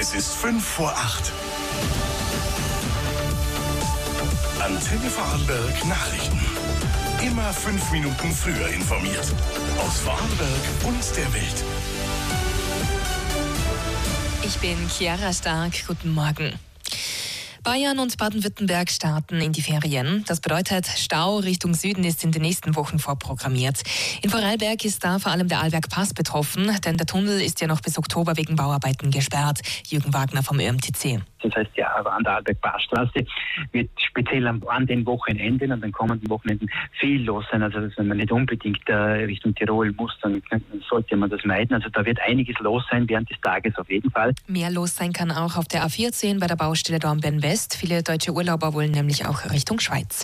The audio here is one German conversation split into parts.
Es ist 5:05. Antenne Vorarlberg Nachrichten. Immer 5 Minuten früher informiert. Aus Vorarlberg und der Welt. Ich bin Chiara Stark. Guten Morgen. Bayern und Baden-Württemberg starten in die Ferien. Das bedeutet, Stau Richtung Süden ist in den nächsten Wochen vorprogrammiert. In Vorarlberg ist da vor allem der Arlberg-Pass betroffen, denn der Tunnel ist ja noch bis Oktober wegen Bauarbeiten gesperrt. Jürgen Wagner vom ÖMTC. Das heißt, ja, an der Arlberg-Passstraße wird speziell an den Wochenenden, an den kommenden Wochenenden viel los sein. Also wenn man nicht unbedingt Richtung Tirol muss, dann sollte man das meiden. Also da wird einiges los sein während des Tages auf jeden Fall. Mehr los sein kann auch auf der A14 bei der Baustelle Dornbirn-West. Viele deutsche Urlauber wollen nämlich auch Richtung Schweiz.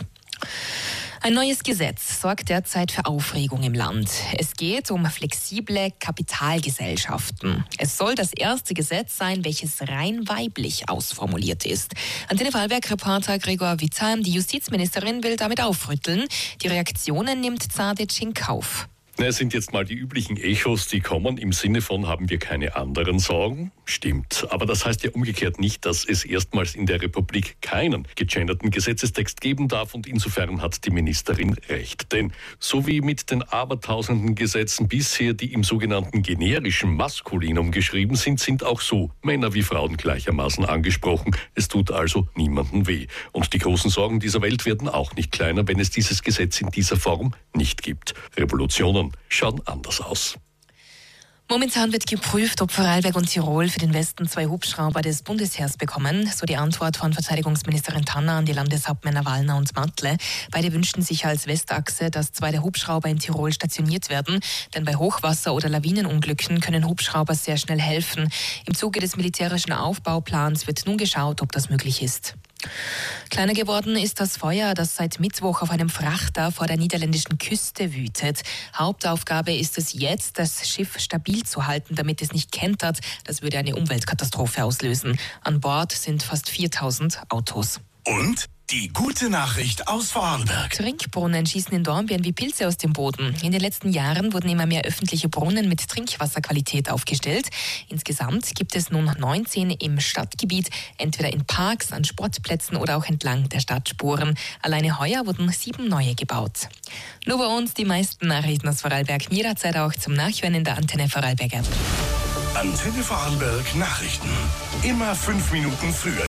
Ein neues Gesetz sorgt derzeit für Aufregung im Land. Es geht um flexible Kapitalgesellschaften. Es soll das erste Gesetz sein, welches rein weiblich ausformuliert ist. Antenne Vorarlberg-Reporter Gregor Witzheim, die Justizministerin, will damit aufrütteln. Die Reaktionen nimmt Zadic in Kauf. Es sind jetzt mal die üblichen Echos, die kommen, im Sinne von, haben wir keine anderen Sorgen? Stimmt. Aber das heißt ja umgekehrt nicht, dass es erstmals in der Republik keinen gegenderten Gesetzestext geben darf, und insofern hat die Ministerin recht. Denn so wie mit den abertausenden Gesetzen bisher, die im sogenannten generischen Maskulinum geschrieben sind, sind auch so Männer wie Frauen gleichermaßen angesprochen. Es tut also niemandem weh. Und die großen Sorgen dieser Welt werden auch nicht kleiner, wenn es dieses Gesetz in dieser Form nicht gibt. Revolutionen schauen anders aus. Momentan wird geprüft, ob Vorarlberg und Tirol für den Westen 2 Hubschrauber des Bundesheers bekommen. So die Antwort von Verteidigungsministerin Tanner an die Landeshauptmänner Wallner und Matle. Beide wünschen sich als Westachse, dass 2 der Hubschrauber in Tirol stationiert werden. Denn bei Hochwasser- oder Lawinenunglücken können Hubschrauber sehr schnell helfen. Im Zuge des militärischen Aufbauplans wird nun geschaut, ob das möglich ist. Kleiner geworden ist das Feuer, das seit Mittwoch auf einem Frachter vor der niederländischen Küste wütet. Hauptaufgabe ist es jetzt, das Schiff stabil zu halten, damit es nicht kentert. Das würde eine Umweltkatastrophe auslösen. An Bord sind fast 4000 Autos. Und die gute Nachricht aus Vorarlberg. Trinkbrunnen schießen in Dornbirn wie Pilze aus dem Boden. In den letzten Jahren wurden immer mehr öffentliche Brunnen mit Trinkwasserqualität aufgestellt. Insgesamt gibt es nun 19 im Stadtgebiet, entweder in Parks, an Sportplätzen oder auch entlang der Stadtspuren. Alleine heuer wurden 7 neue gebaut. Nur bei uns die meisten Nachrichten aus Vorarlberg. Jederzeit auch zum Nachhören in der Antenne Vorarlberg App. Antenne Vorarlberg Nachrichten. Immer 5 Minuten früher.